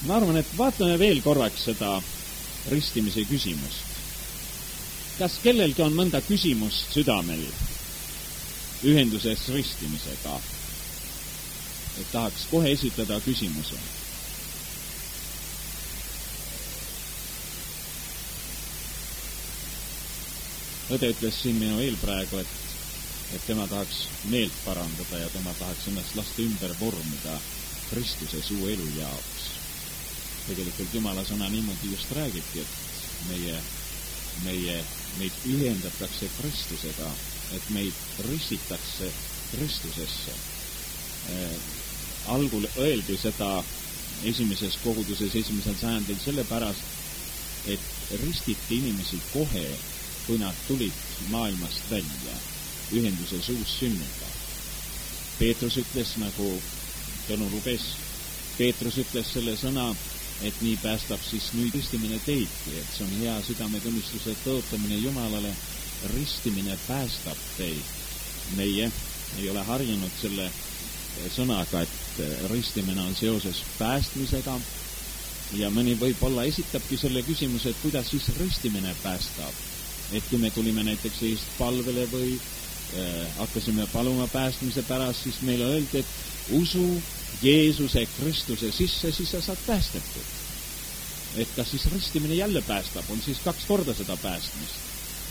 ma arvan, et vaatame veel korraks seda ristimise küsimust. Kas kellelgi on mõnda küsimust südamel ühenduses ristimisega? Et tahaks kohe esitada küsimuse. Õde ütles siin minu eel praegu, et tema tahaks meelt parandada ja tema tahaks ennast lasta ümber vormida Kristuse suu elu jaoks. Tegelikult Jumala sõna niimoodi just räägibki, et meid ühendatakse Kristusega, et meid ristitakse Kristusesse. Algul öeldi seda esimeses koguduses 1. sajandil sellepärast, et ristiti inimesi kohe, kui nad tulid maailmast välja, ühenduses uussünniga. Peetrus ütles, nagu Tõnu luges, Peetrus ütles selle sõna, et nii päästab siis nüüd ristimine teidki, et see on hea südametunnistuse tõotamine Jumalale, ristimine päästab teid. Meie ei ole harjunud selle sõnaga, et ristimine on seoses päästmisega ja mõni võib-olla esitabki selle küsimuse, et kuidas siis ristimine päästab. Et kui me tulime näiteks eest palvele või hakkasime paluma päästmise pärast, siis meile öeldi, et usu Jeesuse Kristuse sisse, siis sa saad päästetud. Et kas siis ristimine jälle päästab, on siis 2 korda seda päästmist.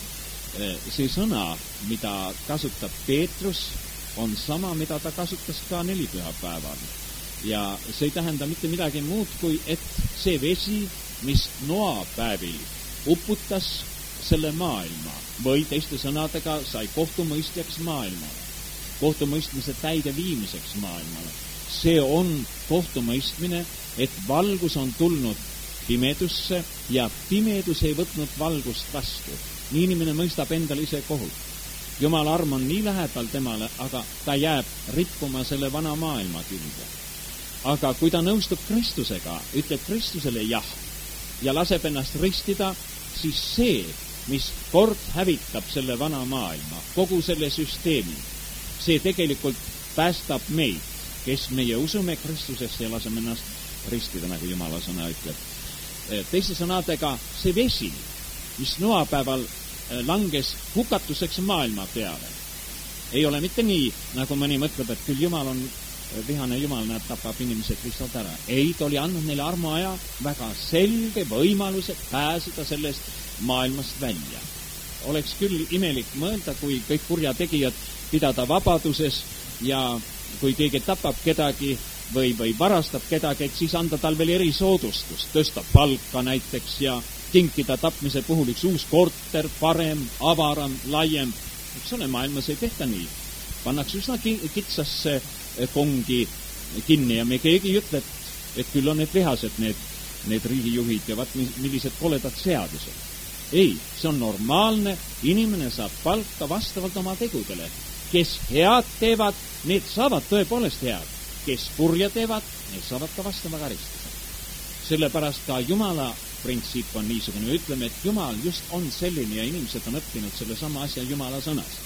See sõna, mida kasutab Peetrus, on sama, mida ta kasutas ka 4 pühapäeval. Ja see ei tähenda mitte midagi muud, kui et see vesi, mis Noa päevil uputas selle maailma või teiste sõnadega sai kohtumõistjaks maailmale, kohtumõistmise täide viimiseks maailmale. See on kohtumõistmine, et valgus on tulnud pimedusse ja pimedus ei võtnud valgust vastu. Nii inimene mõistab endale ise kohut. Jumala arm on nii lähedal temale, aga ta jääb rippuma selle vana maailma külge. Aga kui ta nõustub Kristusega, ütleb Kristusele jah ja laseb ennast ristida, siis see, mis kord hävitab selle vana maailma, kogu selle süsteemi, see tegelikult päästab meid, kes meie usume Kristusesse ja laseme ennast ristida, nagu Jumala sõna ütleb. Teiste sõnadega, see vesi, mis noapäeval langes hukatuseks maailma peale, ei ole mitte nii, nagu mõni mõtleb, et küll Jumal on vihane Jumal, näeb, tapab inimesed lihtsalt ära. Ei, ta oli andnud neile armuaja väga selge võimaluse pääseda sellest maailmast välja. Oleks küll imelik mõelda, kui kõik kurjategijad pidada vabaduses ja kui keegi tapab kedagi või varastab kedagi, et siis anda tal veel erisoodustust, tõsta palka näiteks ja kinkida tapmise puhul üks uus korter, parem, avaram, laiem. Eks ole, maailmas ei tehta nii. Pannakse üsna kitsasse kongi kinni ja me keegi ei ütle, et küll on need vihased, need riigijuhid ja vaat millised koledad seadused. Ei, see on normaalne, inimene saab palka vastavalt oma tegudele. Kes head teevad, need saavad tõepoolest head. Kes kurja teevad, need saavad ka vastava karistuse. Sellepärast ka Jumala printsiip on niisugune. Ütleme, et Jumal just on selline ja inimesed on õppinud selle sama asja Jumala sõnas.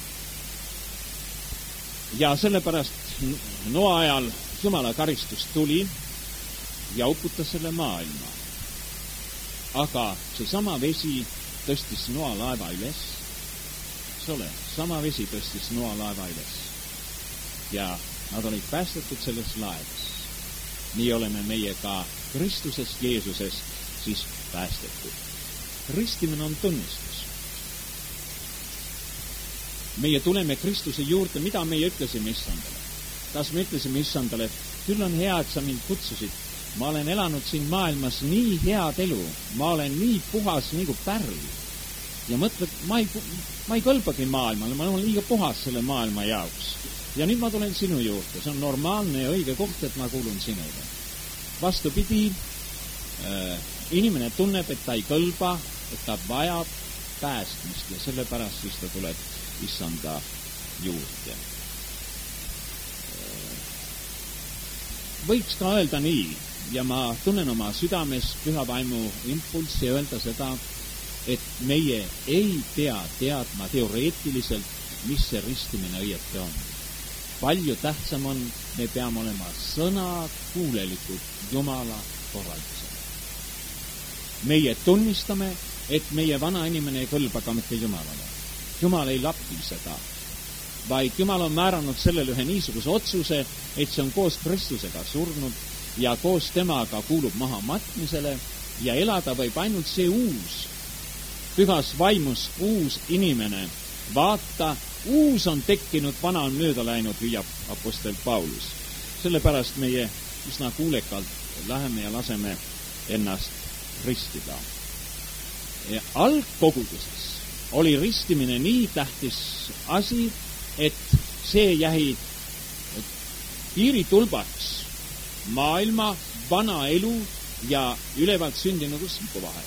Ja sellepärast Noa ajal Jumala karistus tuli ja uputas selle maailma. Aga see sama vesi tõstis Noa laeva üles. Sama vesi tõstis Noa laeva üles. Ja nad olid päästetud selles laevas. Nii oleme meie ka Kristuses Jeesuses siis päästetud. Ristimine on tunnistus. Meie tuleme Kristuse juurde, mida meie ütlesime Issandale? Kas me ütlesime Issandale, et küll on hea, et sa mind kutsusid. Ma olen elanud siin maailmas nii head elu. Ma olen nii puhas nagu pärl. Ja mõtled, ma ei kõlbagi maailmale, ma olen liiga puhas selle maailma jaoks. Ja nüüd ma tulen sinu juurde. See on normaalne ja õige koht, et ma kuulun sinule. Vastupidi, inimene tunneb, et ta ei kõlba, et ta vajab päästmist ja sellepärast siis ta tuleb Issanda juurde. Võiks ka öelda nii, ja ma tunnen oma südames püha vaimu impulssi öelda seda, et meie ei pea teadma teoreetiliselt, mis see ristimine õieti on. Palju tähtsam on, me peame olema sõna kuulelikud Jumala korraldusele. Meie tunnistame, et meie vana inimene ei kõlba ka mitte Jumalale. Jumal ei lapi seda, vaid Jumal on määranud sellele ühe niisuguse otsuse, et see on koos Kristusega surnud ja koos temaga kuulub maha matmisele ja elada võib ainult see uus, pühas vaimus uus inimene. Vaata, uus on tekkinud, vana on mööda läinud, hüüab apostel Paulus. Sellepärast meie üsna kuulekalt läheme ja laseme ennast ristida. Algkoguduses oli ristimine nii tähtis asi, et see jäi piiritulbaks maailma, vana elu ja ülevalt sündinud uskliku vahel.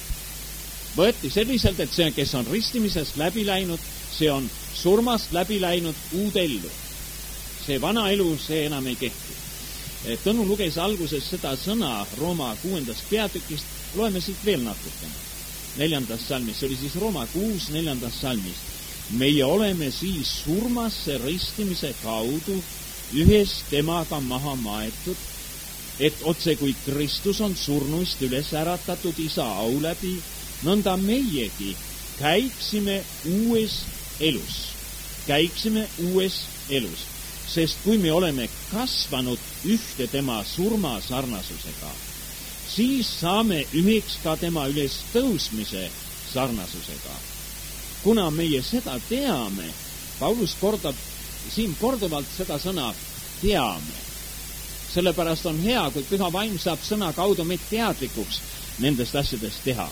Võeti selliselt, et see, kes on ristimisest läbi läinud, see on surmast läbi läinud uude ellu. See vana elu, see enam ei kehti. Tõnu luges alguses seda sõna Rooma 6. peatükist, loeme siit veel natukene. 4. salmist, see oli siis Rooma 6, 4. salmist. Meie oleme siis surmasse ristimise kaudu ühes temaga maha maetud, et otse kui Kristus on surnuist üles äratatud isa au läbi, nõnda meiegi käiksime uues elus. Käiksime uues elus. Sest kui me oleme kasvanud ühte tema surma sarnasusega, siis saame üheks ka tema üles tõusmise sarnasusega. Kuna meie seda teame, Paulus kordab siin korduvalt seda sõna teame. Sellepärast on hea, kui püha vaim saab sõna kaudu meid teadlikuks nendest asjadest teha.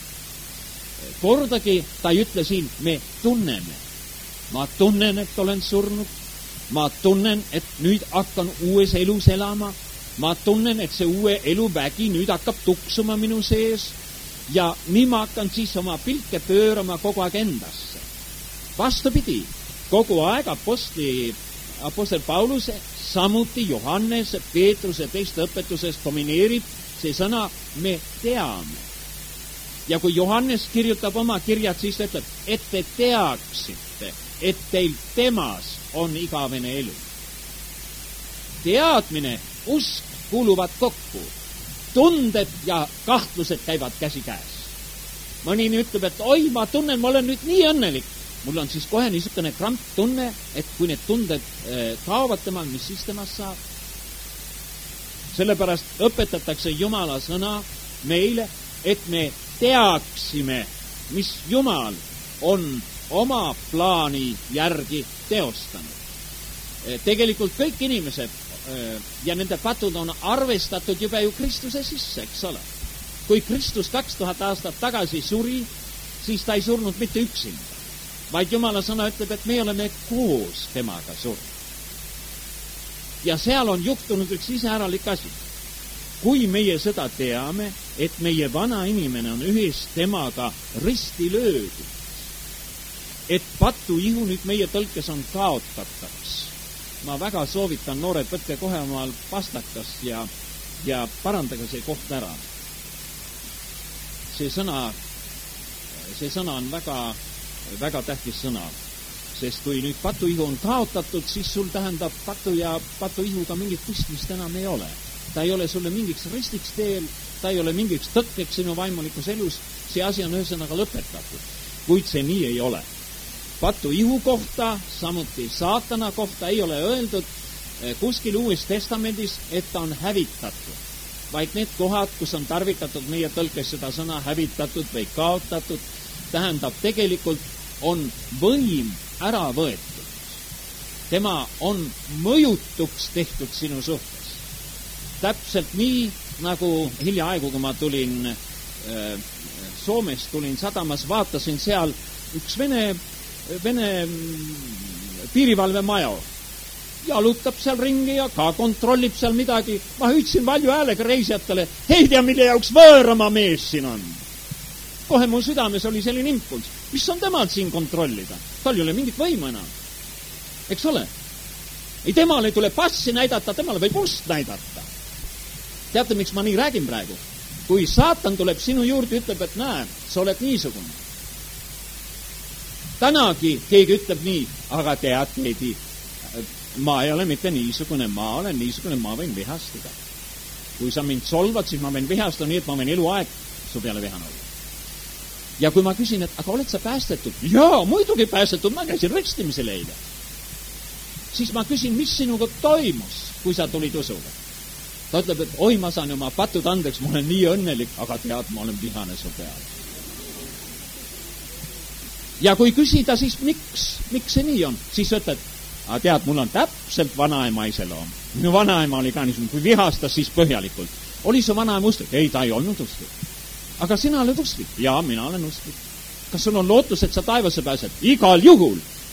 Kordagi ta ei ütle siin, me tunneme. Ma tunnen, et olen surnud. Ma tunnen, et nüüd hakkan uues elus elama. Ma tunnen, et see uue elu vägi nüüd hakkab tuksuma minu sees ja nii ma hakkan siis oma pilke pöörama kogu aeg endasse. Vastupidi, kogu aeg apostel Pauluse, samuti Johannes, Peetruse teiste õpetuses domineerib see sõna me teame. Ja kui Johannes kirjutab oma kirjad, siis ütleb, et te teaksite, et teil temas on igavene elu. Teadmine, usk kuuluvad kokku. Tunded ja kahtlused käivad käsi käes. Mõni ütleb, et oi, ma tunnen, ma olen nüüd nii õnnelik. Mul on siis kohe niisugune kramp tunne, et kui need tunded kaovad temal, mis siis temast saab. Sellepärast õpetatakse Jumala sõna meile, et me teaksime, mis Jumal on oma plaani järgi teostanud. Tegelikult kõik inimesed ja nende patud on arvestatud juba ju Kristuse sisse, eks ole. Kui Kristus 2000 aastat tagasi suri, siis ta ei surnud mitte üksinda, vaid Jumala sõna ütleb, et me oleme koos temaga surnud. Ja seal on juhtunud üks iseäralik asi. Kui meie seda teame, et meie vana inimene on ühes temaga risti löödud, et patuihu nüüd meie tõlkes on kaotataks. Ma väga soovitan, noored, võtke kohe omal pastakas ja parandage see koht ära. See sõna on väga, väga tähtis sõna, sest kui nüüd patuihu on kaotatud, siis sul tähendab patu ja patuihuga mingit püstmist enam ei ole. Ta ei ole sulle mingiks ristiks teel, ta ei ole mingiks tõkkeks sinu vaimulikus elus, see asi on ühesõnaga lõpetatud, kuid see nii ei ole. Patuihu kohta, samuti saatana kohta ei ole öeldud kuskil Uues Testamendis, et ta on hävitatud, vaid need kohad, kus on tarvitatud meie tõlkes seda sõna hävitatud või kaotatud, tähendab tegelikult on võim ära võetud. Tema on mõjutuks tehtud sinu suhtes. Täpselt nii, nagu hiljaaegu, kui ma tulin Soomest, tulin sadamas, vaatasin seal üks Vene piirivalvemaja. Jalutab seal ringi ja ka kontrollib seal midagi. Ma hüüdsin valju häälega reisijatele, ei tea, mille jaoks võõrama mees siin on. Kohe mu südames oli selline impuls. Mis on temalt siin kontrollida? Tal ei ole mingit võimu enam. Eks ole? Ei, temale ei tule passi näidata, temale võib ust näidata. Teate, miks ma nii räägin praegu? Kui saatan tuleb sinu juurde, ütleb, et näe, sa oled niisugune. Tänagi keegi ütleb nii, aga tead, keegi, ma ei ole mitte niisugune, ma olen niisugune, ma võin vihastuda. kui sa mind solvad, siis ma võin vihastada nii, et ma võin eluaeg su peale vihane olla. Ja kui ma küsin, et aga oled sa päästetud? Jaa, muidugi päästetud, ma käisin restimisel eile. Siis ma küsin, mis sinuga toimus, kui sa tulid usuga? Ta ütleb, et oi, ma saan oma patud andeks, ma olen nii õnnelik, aga tead, ma olen vihane su peale. Ja kui küsida, siis miks see nii on? Siis ütled, aga tead, mul on täpselt vanaema iseloom. Minu vanaema oli ka niisugune, kui vihastas, siis põhjalikult. Oli su vanaema usklik? Ei, ta ei olnud usklik. Aga sina oled usklik? Jaa, mina olen usklik. Kas sul on lootus, et sa taevasse pääsed? Igal juhul.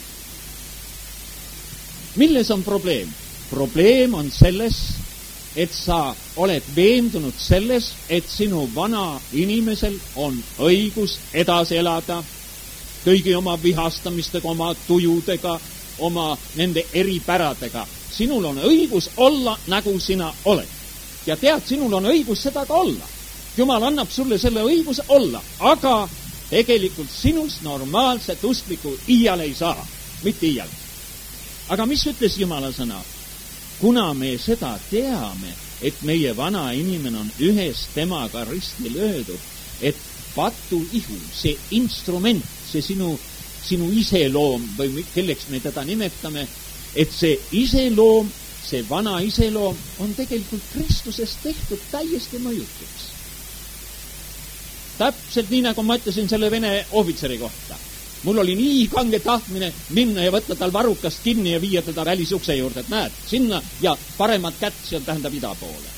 Milles on probleem? Probleem on selles, et sa oled veendunud selles, et sinu vana inimesel on õigus edasi elada kõigi oma vihastamistega, oma tujudega, oma nende eripäradega. Sinul on õigus olla, nagu sina oled. Ja tead, sinul on õigus seda ka olla. Jumal annab sulle selle õiguse olla, aga tegelikult sinust normaalset usklikku iial ei saa. Mitte iial. Aga mis ütles Jumala sõna? Kuna me seda teame, et meie vana inimene on ühes temaga risti löödud, et patuihu, see instrument, see sinu iseloom või kelleks me teda nimetame, et see iseloom, see vana iseloom on tegelikult Kristusest tehtud täiesti mõjutuks. Täpselt nii, nagu ma ütlesin selle Vene ohvitseri kohta. Mul oli nii kange tahtmine minna ja võtta tal varrukast kinni ja viia teda välisukse juurde, et näed, sinna ja paremat kätt, see tähendab ida poole.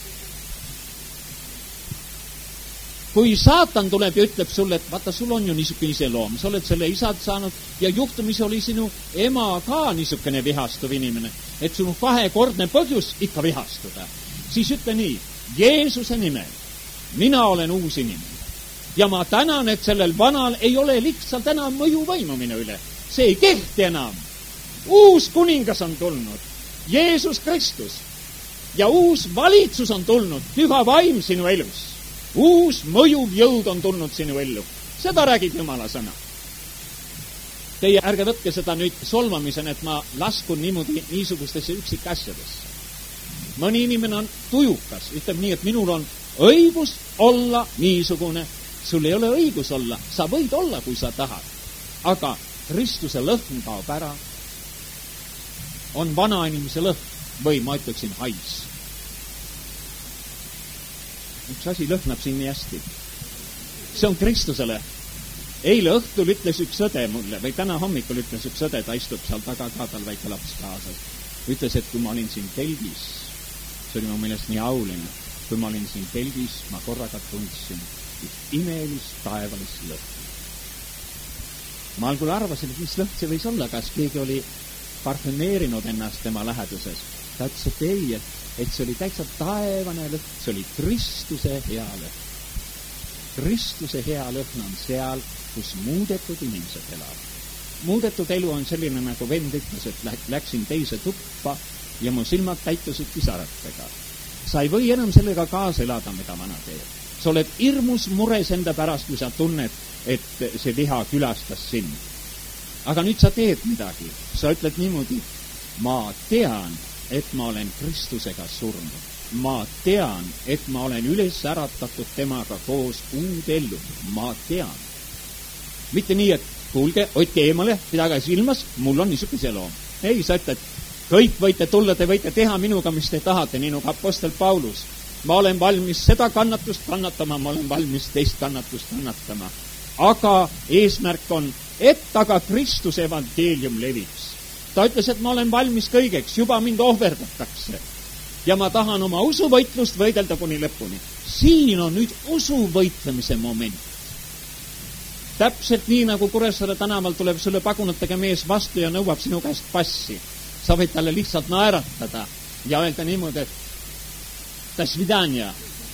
Kui saatan tuleb ja ütleb sulle, et vaata, sul on ju niisugune iseloom, sa oled selle isad saanud ja juhtumis oli sinu ema ka niisugune vihastuv inimene, et sul on kahekordne põhjus ikka vihastuda, siis ütle nii, Jeesuse nimel, mina olen uus inimene. Ja ma tänan, et sellel vanal ei ole lihtsalt enam mõjuvõimu minu üle. See ei kehti enam. Uus kuningas on tulnud, Jeesus Kristus. Ja uus valitsus on tulnud, püha vaim sinu elus. Uus mõjuv jõud on tulnud sinu ellu. Seda räägib Jumala sõna. Teie ärge võtke seda nüüd solvamisena, et ma laskun niimoodi niisugustesse üksikasjadesse. Mõni inimene on tujukas, ütleb nii, et minul on õigus olla niisugune. Sul ei ole õigus olla, sa võid olla, kui sa tahad, aga Kristuse lõhn kaob ära. On vana inimese lõhn või ma ütleksin hais. Üks asi lõhnab siin nii hästi. See on Kristuse lõhn. Eile õhtul ütles üks õde mulle, või täna hommikul ütles üks õde, ta istub seal taga ka, tal väike laps kaasas. Ütles, et kui ma olin siin telgis, see oli mu meelest nii auline, kui ma olin siin telgis, ma korraga tundsin imelist taevalist lõhn. Ma algul arvasin, et mis lõhn see võis olla, kas keegi oli parfümeerinud ennast tema läheduses. Ta ütles, et ei, et see oli täitsa taevane lõhn, see oli Kristuse hea lõhn. Kristuse hea lõhn on seal, kus muudetud inimesed elavad. Muudetud elu on selline, nagu vend ütles, et läksin teise tuppa ja mu silmad täitusid pisaratega. Sa ei või enam sellega kaasa elada, mida vana teeb. Sa oled hirmus mures enda pärast, kui sa tunned, et see viha külastas sind. Aga nüüd sa teed midagi. Sa ütled niimoodi, ma tean, et ma olen Kristusega surnud. Ma tean, et ma olen üles äratatud temaga koos uude ellu. Ma tean. Mitte nii, et kuulge, hoidke eemale, pidage silmas, mul on niisugune iseloom. Ei, sa ütled, kõik võite tulla, te võite teha minuga, mis te tahate, nii nagu apostel Paulus. Ma olen valmis seda kannatust kannatama, ma olen valmis teist kannatust kannatama. Aga eesmärk on, et aga Kristuse evangeelium leviks. Ta ütles, et ma olen valmis kõigeks, juba mind ohverdatakse. Ja ma tahan oma usuvõitlust võidelda kuni lõpuni. Siin on nüüd usuvõitlemise moment. Täpselt nii, nagu Kuressaare tänaval tuleb sulle pagunatega mees vastu ja nõuab sinu käest passi. Sa võid talle lihtsalt naeratada ja öelda niimoodi, et до свидания.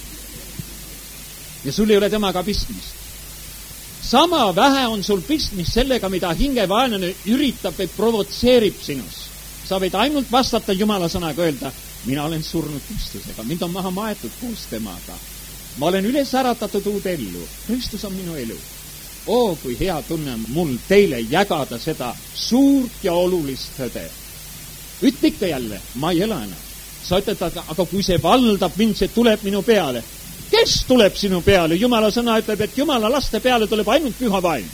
Ja sul ei ole temaga pistmist. Sama vähe on sul pistmist sellega, mida hingevaenlane üritab või provotseerib sinus. Sa võid ainult vastata Jumala sõnaga öelda, mina olen surnud Kristusega, mind on maha maetud koos temaga. Ma olen üles äratatud uude ellu. Kristus on minu elu. Kui hea tunne mul teile jagada seda suurt ja olulist tõde. Ütle ikka jälle, ma ei ela enam. sa ütled, aga kui see valdab mind, see tuleb minu peale. Kes tuleb sinu peale? Jumala sõna ütleb, et Jumala laste peale tuleb ainult püha vaim.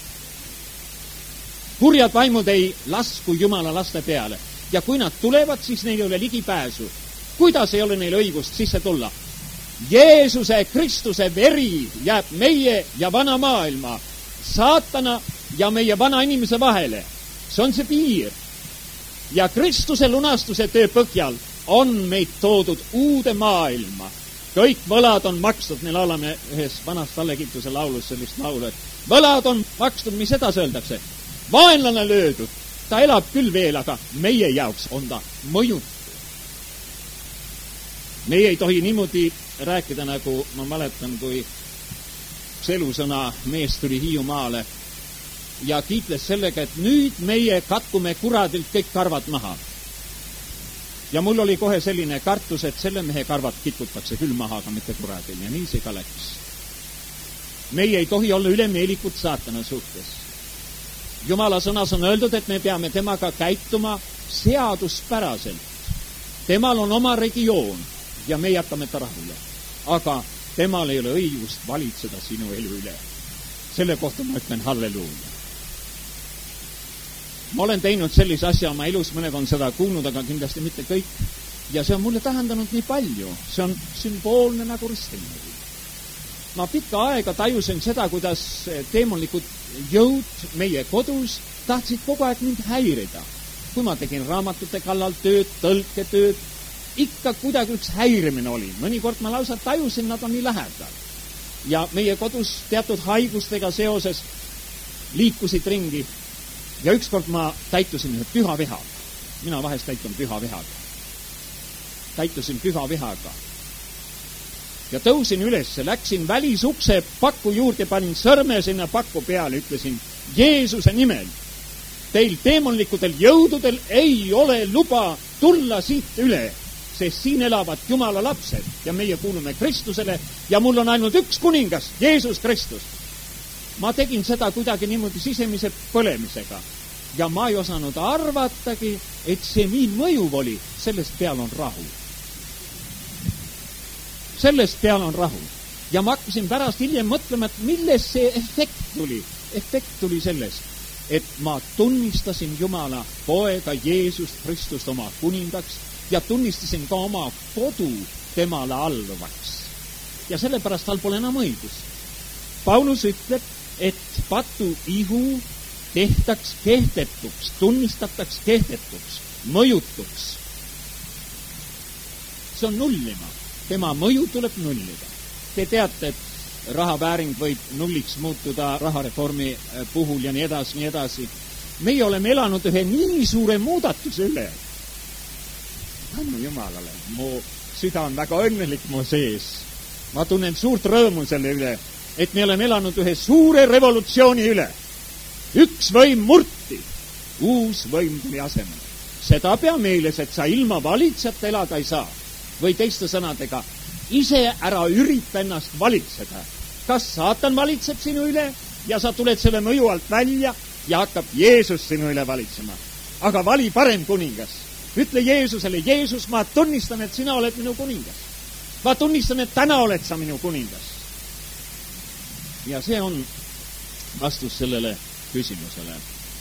Kurjad vaimud ei lasku Jumala laste peale. Ja kui nad tulevad, siis neil ei ole ligipääsu. Kuidas ei ole neil õigust sisse tulla? Jeesuse Kristuse veri jääb meie ja vana maailma, saatana ja meie vana inimese vahele. See on see piir. Ja Kristuse lunastuse töö põhjal on meid toodud uude maailma. Kõik võlad on makstud, me laulame ühes vanast allekituse laulus sellist laulu, et võlad on makstud, mis edasi öeldakse? Vaenlane löödud, ta elab küll veel, aga meie jaoks on ta mõjutu. Meie ei tohi niimoodi rääkida, nagu ma mäletan, kui üks elusõna mees tuli Hiiumaale ja kiitles sellega, et nüüd meie katkume kuradilt kõik karvad maha. Ja mul oli kohe selline kartus, et selle mehe karvad kikutakse küll maha, aga mitte kuradil, ja nii see ka läks. Meie ei tohi olla ülemeelikud saatana suhtes. Jumala sõnas on öeldud, et me peame temaga käituma seaduspäraselt. Temal on oma regioon ja me jätame ta rahule. Aga temal ei ole õigust valitseda sinu elu üle. Selle kohta ma ütlen halleluuja. Ma olen teinud sellise asja oma elus, mõned on seda kuulnud, aga kindlasti mitte kõik. Ja see on mulle tähendanud nii palju. See on sümboolne nagu ristimine. Ma pikka aega tajusin seda, kuidas teemalikud jõud meie kodus tahtsid kogu aeg mind häirida. Kui ma tegin raamatute kallal tööd, tõlketööd, ikka kuidagi üks häirimine oli. Mõnikord ma lausa tajusin, nad on nii lähedal. Ja meie kodus teatud haigustega seoses liikusid ringi. Ja ükskord ma täitusin ühe püha vihaga. Mina vahest täitun püha vihaga. Täitusin püha vihaga. Ja tõusin üles, läksin välisukse paku juurde, panin sõrme sinna paku peale, ütlesin Jeesuse nimel. Teil teemonlikudel jõududel ei ole luba tulla siit üle, sest siin elavad Jumala lapsed ja meie kuulume Kristusele ja mul on ainult üks kuningas, Jeesus Kristus. Ma tegin seda kuidagi niimoodi sisemise põlemisega ja ma ei osanud arvatagi, et see nii mõjuv oli, sellest peal on rahu. Sellest peal on rahu. Ja ma hakkasin pärast hiljem mõtlema, et milles see efekt tuli. Efekt tuli sellest, et ma tunnistasin Jumala poega Jeesust Kristust oma kuningaks ja tunnistasin ka oma kodu temale alluvaks. Ja sellepärast tal pole enam õigus. Paulus ütleb, et patu ihu tehtaks kehtetuks, tunnistataks kehtetuks, mõjutuks. See on nullima. Tema mõju tuleb nullida. Te teate, et rahavääring võib nulliks muutuda rahareformi puhul ja nii edasi, nii edasi. Meie oleme elanud ühe nii suure muudatuse üle. Tänu Jumalale, mu süda on väga õnnelik mu sees. Ma tunnen suurt rõõmu selle üle, et me oleme elanud ühe suure revolutsiooni üle. Üks võim murti, uus võim tuli asemel. Seda pea meeles, et sa ilma valitsejata elada ei saa. Või teiste sõnadega, ise ära ürita ennast valitseda. Kas saatan valitseb sinu üle ja sa tuled selle mõju alt välja ja hakkab Jeesus sinu üle valitsema. Aga vali parem kuningas. Ütle Jeesusele, Jeesus, ma tunnistan, et sina oled minu kuningas. Ma tunnistan, et täna oled sa minu kuningas. Ja see on vastus sellele küsimusele.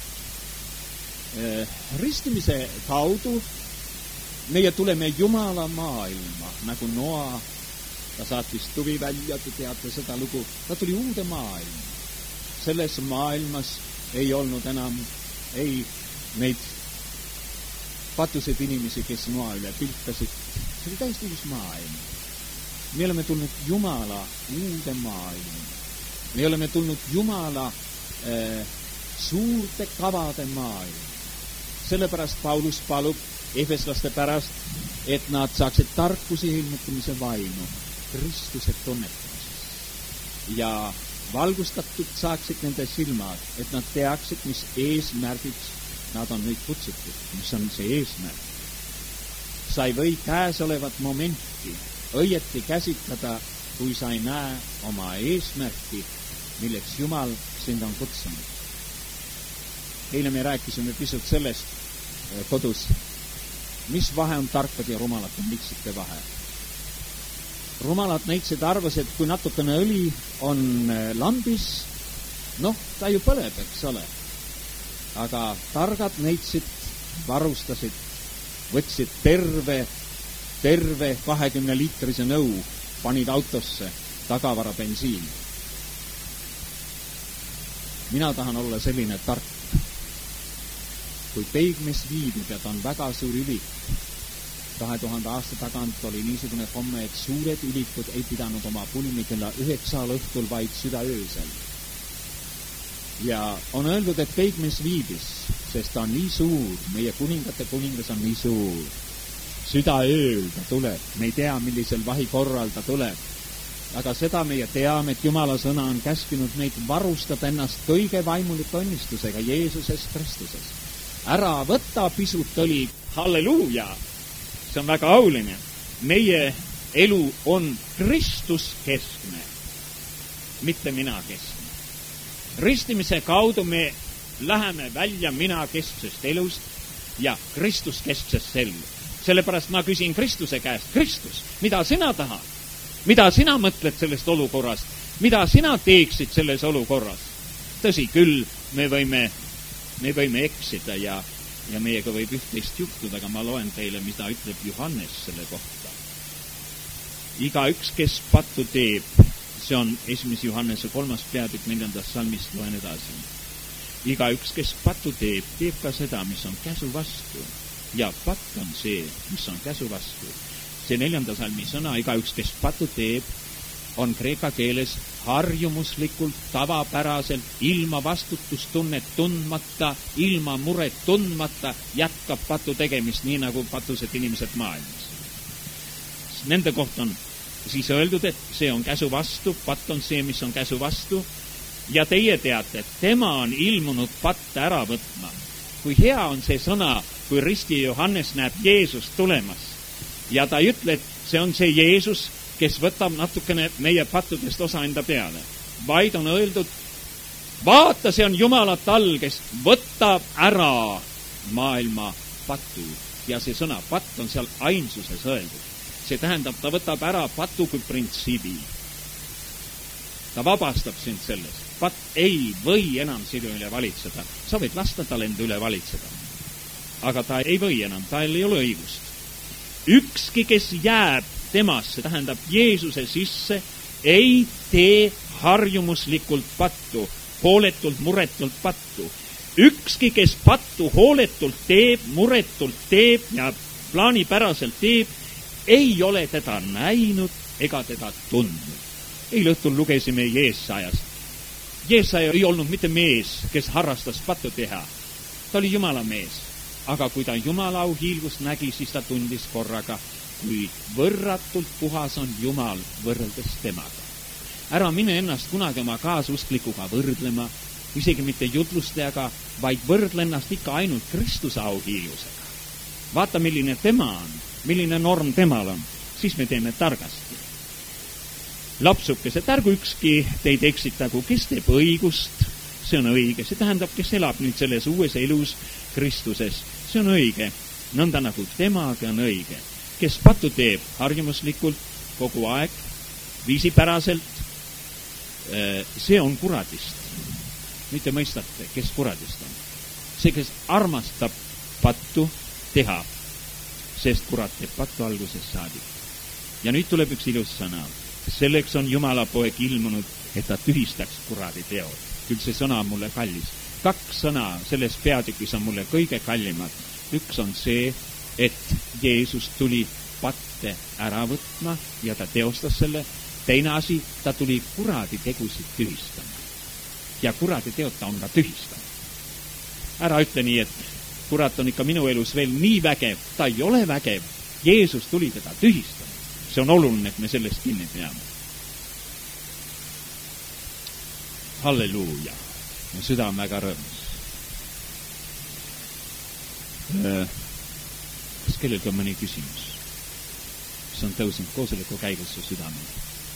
Ristimise kaudu meie tuleme Jumala maailma, nagu Noa, ta saatis tuvi välja, te teate seda lugu, ta tuli uude maailma. Selles maailmas ei olnud enam neid patused inimesi, kes Noa üle pilkasid. See oli täiesti uus maailm. Me oleme tulnud Jumala uude maailma. Me oleme tulnud Jumala suurte kavade maailma. Sellepärast Paulus palub efeslaste pärast, et nad saaksid tarkuse ilmutamise vaimu Kristuse tunnetamises. Ja valgustatud saaksid nende silmad, et nad teaksid, mis eesmärgiks nad on nüüd kutsutud, mis on see eesmärk. Sa ei või käesolevat momenti õieti käsitleda, kui sa ei näe oma eesmärki, milleks Jumal sind on kutsunud. Eile me rääkisime pisut sellest kodus. mis vahe on tarkade ja rumalate neitsite vahe? Rumalad neitsid arvasid, et kui natukene õli on lambis, ta ju põleb, eks ole. Aga targad neitsid varustasid, võtsid terve 20-liitrise nõu, panid autosse tagavara bensiin. Mina tahan olla selline tark. Kui peigmees viibib ja ta on väga suur ülik, 2000 aasta tagant oli niisugune komme, et suured ülikud ei pidanud oma pulmi kella 9 õhtul, vaid südaöösel. Ja on öeldud, et peigmees viibis, sest ta on nii suur, meie kuningate kuningas on nii suur. Südaööl ta tuleb, me ei tea, millisel vahikorral ta tuleb. Aga seda meie teame, et Jumala sõna on käskinud meid varustada ennast kõige vaimuliku õnnistusega Jeesuses Kristuses. Ära võta pisut õli, halleluuja! See on väga auline. Meie elu on Kristus keskne, mitte mina keskne. Ristimise kaudu me läheme välja mina kesksest elust ja Kristus kesksest ellu. Sellepärast ma küsin Kristuse käest, Kristus, mida sina tahad? Mida sina mõtled sellest olukorrast? Mida sina teeksid selles olukorras? Tõsi küll, me võime eksida ja meiega võib üht-teist juhtuda, aga ma loen teile, mida ütleb Johannes selle kohta. Igaüks, kes pattu teeb, see on 1. Johannese 3. peatükk 4. salmist, loen edasi. Igaüks, kes pattu teeb, teeb ka seda, mis on käsu vastu. Ja patt on see, mis on käsu vastu. See 4. salmi sõna, igaüks, kes pattu teeb, on kreeka keeles harjumuslikult, tavapäraselt, ilma vastutustunnet tundmata, ilma muret tundmata, jätkab patu tegemist, nii nagu patused inimesed maailmas. Nende koht on siis öeldud, et see on käsu vastu, patt on see, mis on käsu vastu, ja teie teate, et tema on ilmunud patte ära võtma. Kui hea on see sõna, kui risti Johannes näeb Jeesust tulemas, ja ta ei ütle, et see on see Jeesus, kes võtab natukene meie pattudest osa enda peale, vaid on öeldud, vaata, see on Jumala tall, kes võtab ära maailma patu. Ja see sõna patt on seal ainsuses öeldud. See tähendab, ta võtab ära patu kui printsiibi. Ta vabastab sind sellest. Patt ei või enam sinu üle valitseda. Sa võid lasta tal enda üle valitseda. Aga ta ei või enam, tal ei ole õigust. Ükski, kes jääb temasse, tähendab Jeesuse sisse, ei tee harjumuslikult pattu, hooletult, muretult pattu. Ükski, kes pattu hooletult teeb, muretult teeb ja plaanipäraselt teeb, ei ole teda näinud ega teda tundnud. Eile õhtul lugesime Jeesajast. Jeesaja ei olnud mitte mees, kes harrastas pattu teha. Ta oli Jumala mees. Aga kui ta Jumala auhiilgust nägi, siis ta tundis korraga, kui võrratult puhas on Jumal võrreldes temaga. Ära mine ennast kunagi oma kaasusklikuga võrdlema, isegi mitte jutlustajaga, vaid võrdle ennast ikka ainult Kristuse auhiilusega. Vaata, milline tema on, milline norm temal on, siis me teeme targasti. Lapsukesed, ärgu ükski teid eksitagu, kes teeb õigust, see on õige, see tähendab, kes elab nüüd selles uues elus Kristuses, see on õige, nõnda nagu temaga on õige. Kes pattu teeb harjumuslikult kogu aeg, viisipäraselt, see on kuradist. Mitte mõistate, kes kuradist on. See, kes armastab pattu teha, sest kurat teeb pattu algusest saadik. Ja nüüd tuleb üks ilus sõna. Selleks on Jumala poeg ilmunud, et ta tühistaks kuradi teod. Küll see sõna on mulle kallis. 2 sõna selles peatükis on mulle kõige kallimad. Üks on see, et Jeesus tuli patte ära võtma ja ta teostas selle. Teine asi, ta tuli kuradi tegusid tühistama. Ja kuradi teod ta on ka tühistama. Ära ütle nii, et kurat on ikka minu elus veel nii vägev. Ta ei ole vägev. Jeesus tuli teda tühistama. See on oluline, et me sellest kinni peame. Halleluuja. Ja süda on väga rõõmus. Kas kellelgi on mõni küsimus, mis on tõusnud koosoleku käigus su südamel?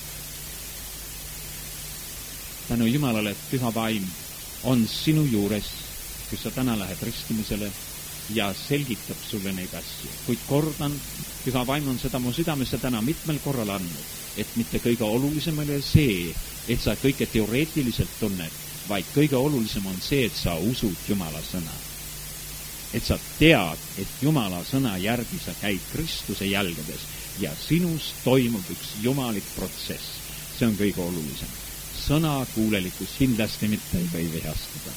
Tänu Jumalale, et püha vaim on sinu juures, kus sa täna lähed ristimisele, ja selgitab sulle neid asju. Kuid kordan, püha vaim on seda mu südamesse täna mitmel korral andnud, et mitte kõige olulisem ei ole see, et sa kõike teoreetiliselt tunned, vaid kõige olulisem on see, et sa usud Jumala sõna. Et sa tead, et Jumala sõna järgi sa käid Kristuse jälgedes ja sinus toimub üks jumalik protsess. See on kõige olulisem. Sõna kuulelikkus kindlasti mitte ei või vihastada.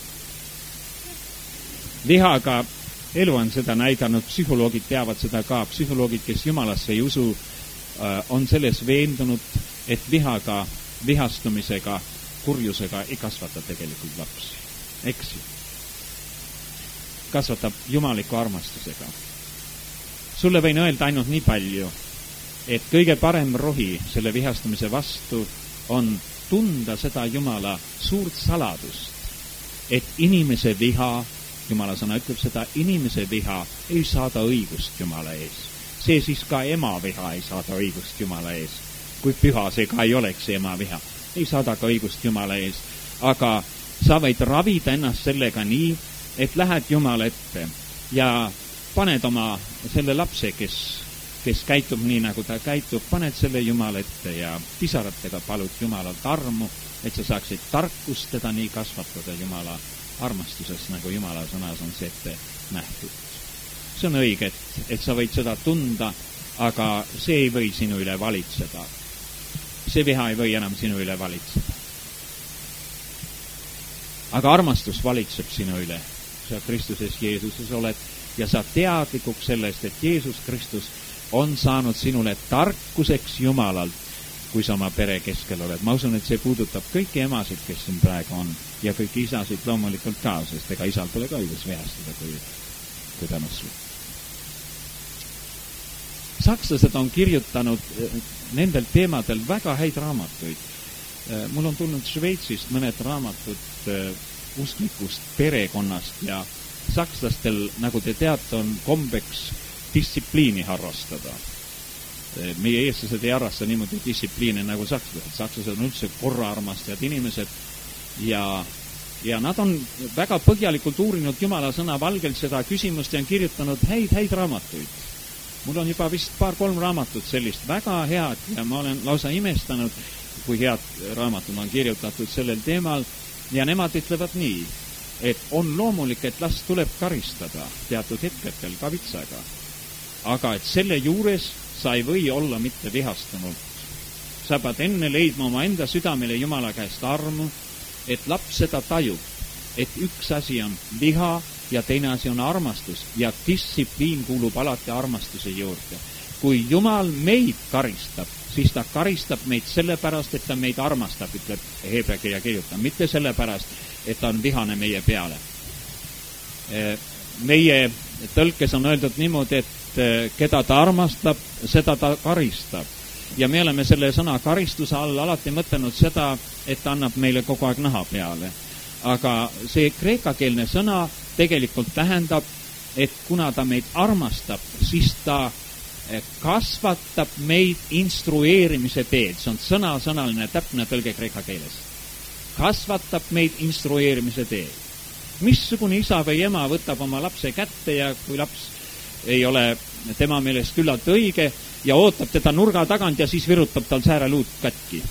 Vihaga elu on seda näidanud, psühholoogid teavad seda ka, psühholoogid, kes Jumalasse ei usu, on selles veendunud, et vihaga, vihastumisega, kurjusega ei kasvata tegelikult lapsi. Eksi. Kasvatab jumaliku armastusega. Sulle võin öelda ainult nii palju, et kõige parem rohi selle vihastumise vastu on tunda seda Jumala suurt saladust, et inimese viha, Jumala sõna ütleb seda, inimese viha ei saada õigust Jumala ees. See siis ka ema viha ei saada õigust Jumala ees. Kui püha see ka ei oleks see ema viha, ei saada ka õigust Jumala ees. Aga sa võid ravida ennast sellega nii, et lähed Jumala ette ja paned oma selle lapse, kes käitub nii, nagu ta käitub, paned selle Jumala ette ja pisaratega palud Jumalalt armu, et sa saaksid tarkust teda nii kasvatada Jumala armastuses, nagu Jumala sõnas on see ette nähtud. See on õige, et sa võid seda tunda, aga see ei või sinu üle valitseda. See viha ei või enam sinu üle valitseda. Aga armastus valitseb sinu üle. Sa Kristuses Jeesuses oled ja sa teadlikuks sellest, et Jeesus Kristus on saanud sinule tarkuseks Jumalalt, kui sa oma pere keskel oled. Ma usun, et see puudutab kõiki emasid, kes siin praegu on ja kõiki isasid loomulikult ka, sest ega isal pole ka õigus vihastada, kui ta nõslu. Sakslased on kirjutanud nendel teemadel väga häid raamatuid. Mul on tulnud Šveitsist mõned raamatud usklikust perekonnast ja sakslastel, nagu te teate, on kombeks distsipliini harrastada. Meie eestlased ei harrasta niimoodi distsipliini nagu sakslased. Sakslased on üldse korraarmastajad inimesed ja nad on väga põhjalikult uurinud Jumala sõna valgelt seda küsimust ja on kirjutanud häid raamatuid. Mul on juba vist 2-3 raamatut sellist väga head ja ma olen lausa imestanud, kui head raamatud on kirjutatud sellel teemal ja nemad ütlevad nii, et on loomulik, et last tuleb karistada teatud hetkedel ka vitsaga. Aga et selle juures sa ei või olla mitte vihastunud. Sa pead enne leidma oma enda südamele Jumala käest armu, et laps seda tajub, et üks asi on viha ja teine asi on armastus ja distsipliin kuulub alati armastuse juurde. Kui Jumal meid karistab, siis ta karistab meid sellepärast, et ta meid armastab, ütleb Hebreakirja kirjutaja, mitte sellepärast, et ta on vihane meie peale. Meie tõlkes on öeldud niimoodi, et keda ta armastab, seda ta karistab. Ja me oleme selle sõna karistuse all alati mõtlenud seda, et ta annab meile kogu aeg naha peale. Aga see kreekakeelne sõna tegelikult tähendab, et kuna ta meid armastab, siis ta kasvatab meid instrueerimise teed. See on sõnaline täpne tõlge kreeka keeles. Kasvatab meid instrueerimise teed. Missugune isa või ema võtab oma lapse kätte ja kui laps ei ole tema meelest küllalt õige ja ootab teda nurga tagant ja siis virutab tal sääreluud katki.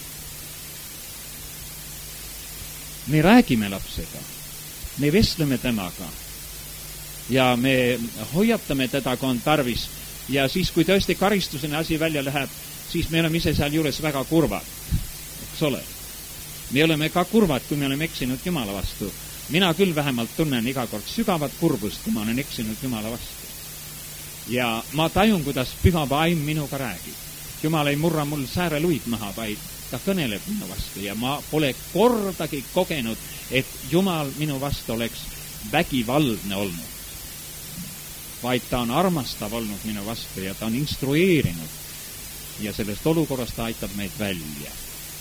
Me räägime lapsega, me vestleme temaga ja me hoiatame teda, kui on tarvis. Ja siis, kui tõesti karistusena asi välja läheb, siis me oleme ise seal juures väga kurvad. Eks ole? Me oleme ka kurvad, kui me oleme eksinud Jumala vastu. Mina küll vähemalt tunnen iga kord sügavat kurbust, kui ma olen eksinud Jumala vastu. Ja ma tajun, kuidas püha vaim minuga räägib. Jumal ei murra mul sääreluid maha, vaid ta kõneleb minu vastu ja ma pole kordagi kogenud, et Jumal minu vastu oleks vägivaldne olnud. Vaid ta on armastav olnud minu vastu ja ta on instrueerinud ja sellest olukorrast ta aitab meid välja.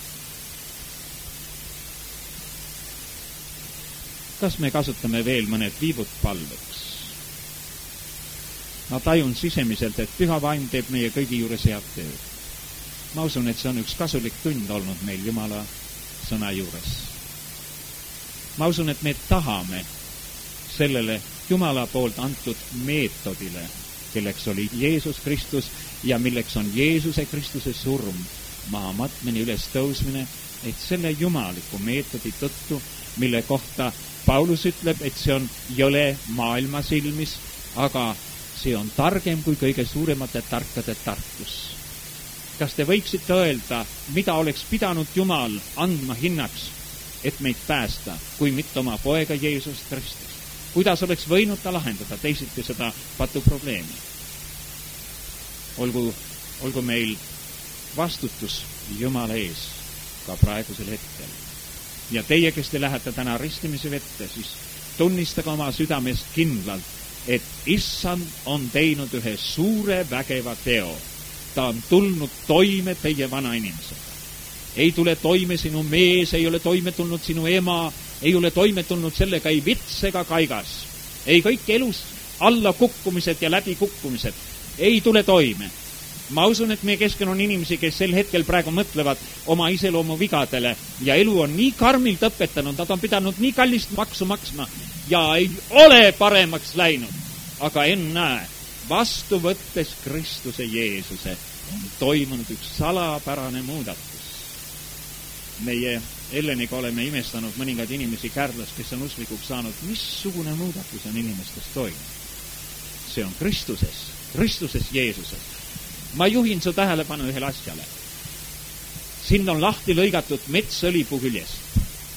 Kas me kasutame veel mõned viibud palveks? Ma tajun sisemiselt, et püha vaim teeb meie kõigi juures head tööd. Ma usun, et see on üks kasulik tund olnud meil Jumala sõna juures. Ma usun, et me tahame sellele Jumala poolt antud meetodile, kelleks oli Jeesus Kristus ja milleks on Jeesuse Kristuse surm, maha matmine, üles tõusmine, et selle jumaliku meetodi tõttu, mille kohta Paulus ütleb, et see on jõle maailma silmis, aga see on targem kui kõige suuremate tarkade tarkus. Kas te võiksite öelda, mida oleks pidanud Jumal andma hinnaks, et meid päästa, kui mitte oma poega Jeesus Kristus? Kuidas oleks võinud ta lahendada teisiti seda patuprobleemi? Olgu meil vastutus Jumala ees ka praegusel hetkel. Ja teie, kes te lähete täna ristimise vette, siis tunnistage oma südamest kindlalt, et Issand on teinud ühe suure vägeva teo. Ta on tulnud toime teie vana inimesega. Ei tule toime sinu mees, ei ole toime tulnud sinu ema, ei ole toime tulnud sellega ei vits ega kaigas. Ei kõik elus alla kukkumised ja läbi kukkumised ei tule toime. Ma usun, et meie keskel on inimesi, kes sel hetkel praegu mõtlevad oma iseloomu vigadele ja elu on nii karmilt õpetanud, nad on pidanud nii kallist maksu maksma ja ei ole paremaks läinud. Aga ennäe, vastu võttes Kristuse Jeesuse on toimunud üks salapärane muudatus. Meie Elleniga oleme imestanud mõningaid inimesi Kärdlas, kes on uslikuks saanud, missugune muudatus on inimestes toimunud. See on Kristuses Jeesuses. Ma juhin su tähelepanu ühele asjale. Sind on lahti lõigatud metsõlipuu küljest.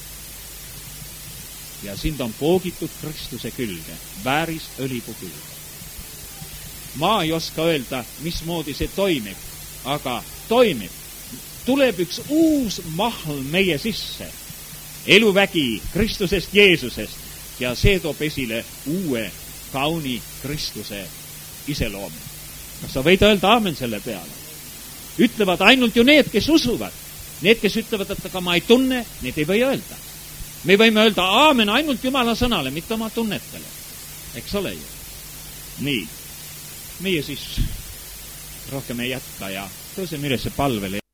Ja sind on poogitud Kristuse külge, vääris õlipuu külge. Ma ei oska öelda, mismoodi see toimib, aga toimib. Tuleb üks uus mahl meie sisse. Eluvägi Kristusest Jeesusest ja see toob esile uue kauni Kristuse iseloomu. Kas sa võid öelda aamen selle peale? Ütlevad ainult ju need, kes usuvad. Need, kes ütlevad, et aga ma ei tunne, need ei või öelda. Me võime öelda aamen ainult Jumala sõnale, mitte oma tunnetele. Eks ole ju? Nii. Meie siis rohkem ei jätka ja tõuseme üles palvele.